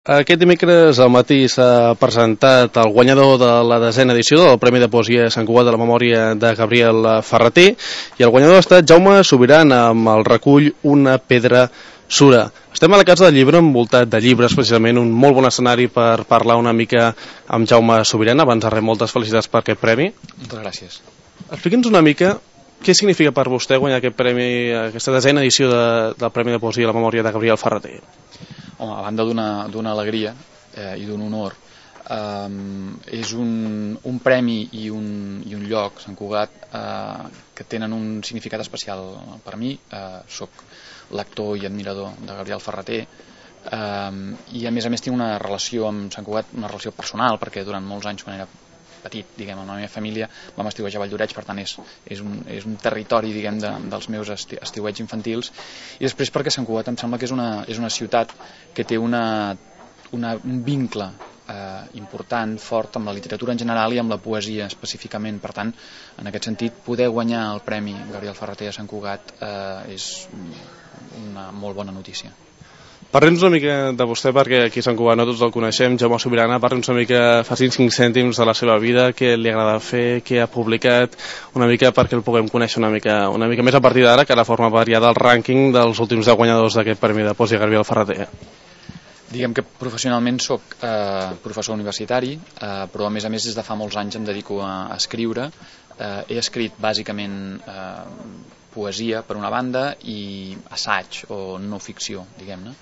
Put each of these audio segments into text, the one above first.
Aquest dimecres al matí s'ha presentat el guanyador de la 10a edició del Premi de Poesia Sant Cugat de la Memòria de Gabriel Ferrater, i el guanyador ha estat Jaume Subirana amb el recull Una pedra sura. Estem a la Casa del Llibre envoltat de llibres, precisament un molt bon escenari per parlar una mica amb Jaume Subirana. Abans de res, moltes felicitats per aquest premi. Moltes gràcies. Expliqui'ns una mica què significa per vostè guanyar aquest premi, aquesta 10a edició del Premi de Poesia a la Memòria de Gabriel Ferrater. Home, a banda d'una alegria i d'un honor, és un premi i un lloc, Sant Cugat, que tenen un significat especial per mi. Soc lector i admirador de Gabriel Ferrater, i a més tinc una relació amb Sant Cugat, una relació personal, perquè durant molts anys, quan era petit, amb la meva família vam estiuejar a Valldoreix, per tant és un territori, dels meus estiueig infantils. I després perquè Sant Cugat em sembla que és una ciutat que té un vincle important, fort, amb la literatura en general i amb la poesia específicament. Per tant, en aquest sentit, poder guanyar el Premi Gabriel Ferrater a Sant Cugat és una molt bona notícia. Parlem-nos una mica de vostè, perquè aquí a Sant Cugat no tots el coneixem. Jaume Subirana, parlem-nos una mica, faci'ns 5 cèntims de la seva vida, què li agrada fer, què ha publicat, una mica perquè el puguem conèixer una mica més a partir d'ara, que ara forma part ja del rànquing dels últims 10 guanyadors d'aquest Premi de Poesia Gabriel Ferrater. Diguem que professionalment soc professor universitari, però a més des de fa molts anys em dedico a escriure. He escrit bàsicament poesia per una banda i assaig o no ficció, diguem-ne.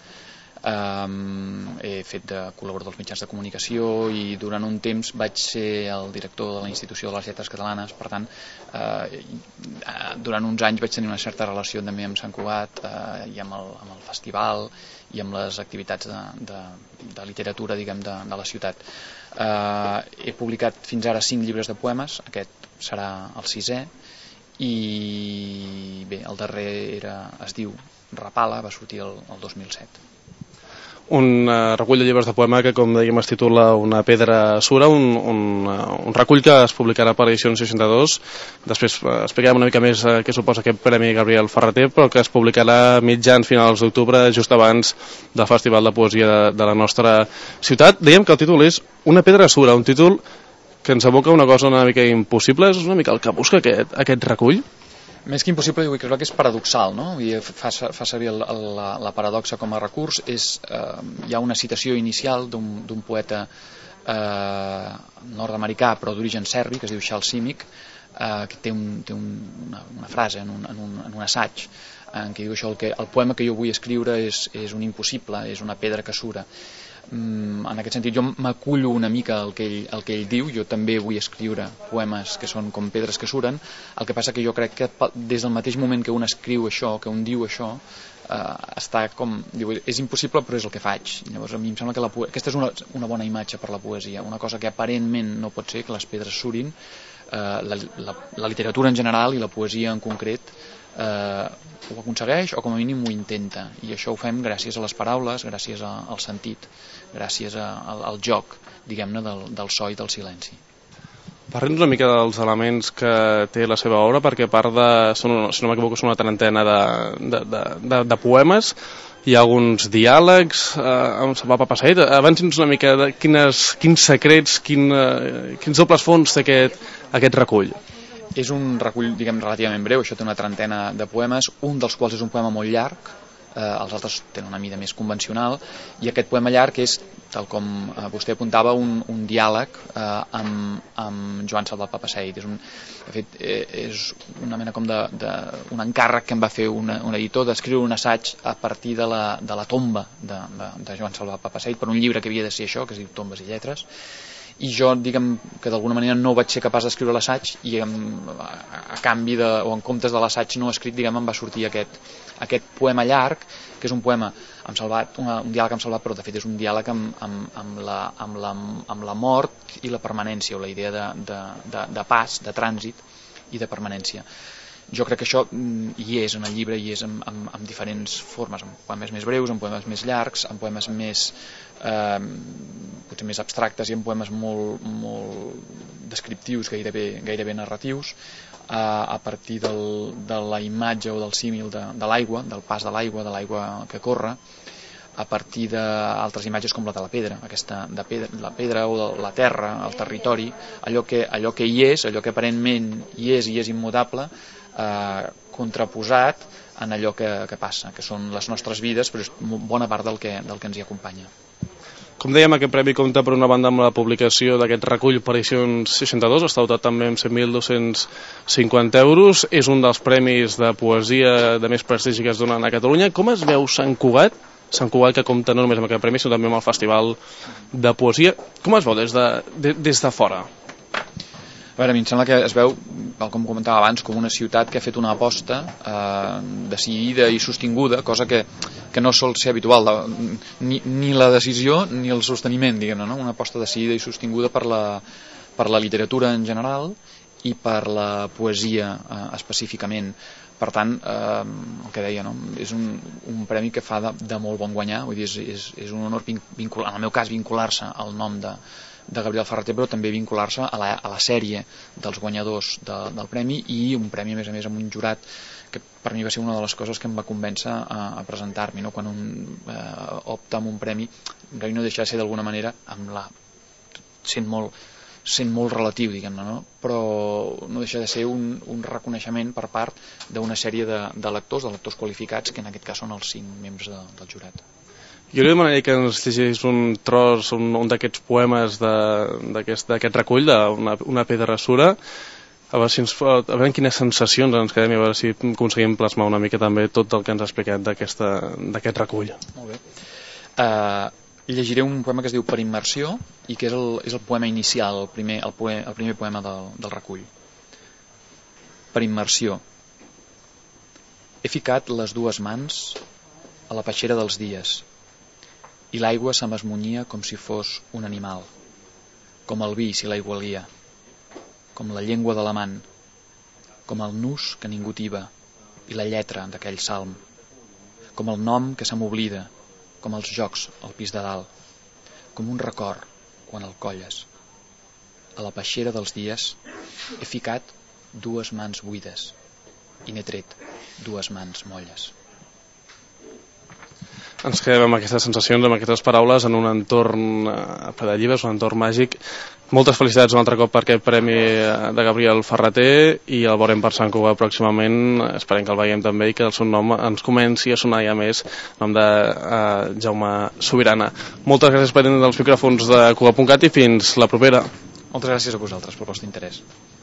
He fet de col·laborador dels mitjans de comunicació i durant un temps vaig ser el director de la Institució de les Lletres Catalanes. Per tant, durant uns anys vaig tenir una certa relació també amb Sant Cugat i amb el festival i amb les activitats de literatura, de la ciutat. He publicat fins ara 5 llibres de poemes, aquest serà el 6è, i bé, el darrer es diu Rapala, va sortir el 2007. Un recull de llibres de poema que, com dèiem, es titula Una pedra sura, un recull que es publicarà per edició 62. Després explicarem una mica més què suposa aquest Premi Gabriel Ferrater, però que es publicarà mitjans finals d'octubre, just abans del Festival de Poesia de la nostra ciutat. Dèiem que el títol és Una pedra sura, un títol que ens evoca una cosa una mica impossible. És una mica el que busca aquest recull? Més que impossible, jo crec que és paradoxal, no? Fa servir la paradoxa com a recurs. Hi ha una citació inicial d'un poeta nord-americà, però d'origen serbi, que es diu Charles Simic, que té una frase en un assaig en què diu això: el poema que jo vull escriure és un impossible, és una pedra que sura. En aquest sentit jo m'acullo una mica al que ell diu. Jo també vull escriure poemes que són com pedres que suren. El que passa que jo crec que des del mateix moment que un escriu això, que un diu això, està com, diu, és impossible però és el que faig. Llavors a mi em sembla que aquesta és una bona imatge per la poesia, una cosa que aparentment no pot ser, que les pedres surin. La literatura en general i la poesia en concret ho aconsegueix, o com a mínim ho intenta, i això ho fem gràcies a les paraules, gràcies al sentit, gràcies al joc, diguem-ne, del so i del silenci. Parlem una mica dels elements que té la seva obra, perquè a part de, si no m'equivoco, són una trentena de poemes. Hi ha alguns diàlegs amb Salvat Papasseit. Avanci'ns una mica de quins secrets, quins dobles fons té aquest recull. És un recull, relativament breu. Això té una trentena de poemes, un dels quals és un poema molt llarg, els altres tenen una mida més convencional, i aquest poema llarg és, tal com vostè apuntava, un diàleg amb Joan Salvat Papasseit. De fet, és una mena com d'un encàrrec que em va fer un editor d'escriure un assaig a partir de la tomba de Joan Salvat Papasseit, per un llibre que havia de ser això, que es diu Tombes i lletres. I jo, que d'alguna manera no vaig ser capaç d'escriure l'assaig, i a canvi o en comptes de l'assaig no escrit, em va sortir aquest poema llarg, que és un poema amb Salvat, un diàleg amb Salvat, però de fet és un diàleg amb la mort i la permanència, o la idea de pas, de trànsit i de permanència. Jo crec que això hi és en el llibre, hi és en diferents formes, en poemes més breus, en poemes més llargs, en poemes potser més abstractes i en poemes molt, molt descriptius, gairebé narratius, a partir de la imatge o del símil de l'aigua, del pas de l'aigua que corre, a partir d'altres imatges com la de la pedra, aquesta la pedra o de la terra, el territori, allò que hi és, allò que aparentment hi és i és immutable, contraposat en allò que passa, que són les nostres vides, però és bona part del que ens hi acompanya. Com dèiem, aquest premi compta per una banda amb la publicació d'aquest recull per edicions 62, està dotat també amb 100.250 euros, és un dels premis de poesia de més prestigi que es donen a Catalunya. Com es veu Sant Cugat? Sant Cugat, que compta no només amb aquest premi, sinó també amb el Festival de Poesia. Com es veu des de fora? A veure, a mi em sembla que es veu, com comentava abans, com una ciutat que ha fet una aposta decidida i sostinguda, cosa que no sol ser habitual, ni la decisió ni el sosteniment, diguem-ne, no? Una aposta decidida i sostinguda per la literatura en general i per la poesia específicament. Per tant, el que deia, no? És un premi que fa de molt bon guanyar, vull dir, és un honor en el meu cas vincular-se al nom de Gabriel Ferrater, però també vincular-se a la sèrie dels guanyadors del premi, i un premi a més amb un jurat que per mi va ser una de les coses que em va convèncer a presentar-m'hi, no? Quan un opta amb un premi, no deixa de ser d'alguna manera sent molt relatiu, diguem-ne, no? Però no deixa de ser un reconeixement per part d'una sèrie de lectors qualificats, que en aquest cas són els 5 membres del jurat. Jo li demanaria que ens llegís un tros, un d'aquests poemes d'aquest recull, d'una pedrassura, a veure quines sensacions ens quedem i a veure si aconseguim plasmar una mica també tot el que ens ha explicat d'aquest recull. Molt bé. Llegiré un poema que es diu Per immersió i que és el poema inicial, el primer poema del recull. Per immersió. He ficat les 2 mans a la peixera dels dies i l'aigua se m'esmunyia com si fos un animal, com el vi si l'aigua lia, com la llengua de l'amant, com el nus que ningú tiba i la lletra d'aquell salm, com el nom que se m'oblida, com els jocs al pis de dalt, com un record quan el colles. A la peixera dels dies he ficat 2 mans buides i n'he tret 2 mans molles. Ens quedem amb aquestes sensacions, amb aquestes paraules, en un entorn ple de llibres, un entorn màgic. Moltes felicitats un altre cop per aquest premi de Gabriel Ferrater, i el veurem per Sant Cugat pròximament. Esperem que el veiem també i que el seu nom ens comenci a sonar ja més, el nom de Jaume Subirana. Moltes gràcies per atendre els micròfons de Cugat.cat i fins la propera. Moltes gràcies a vosaltres pel vostre interès.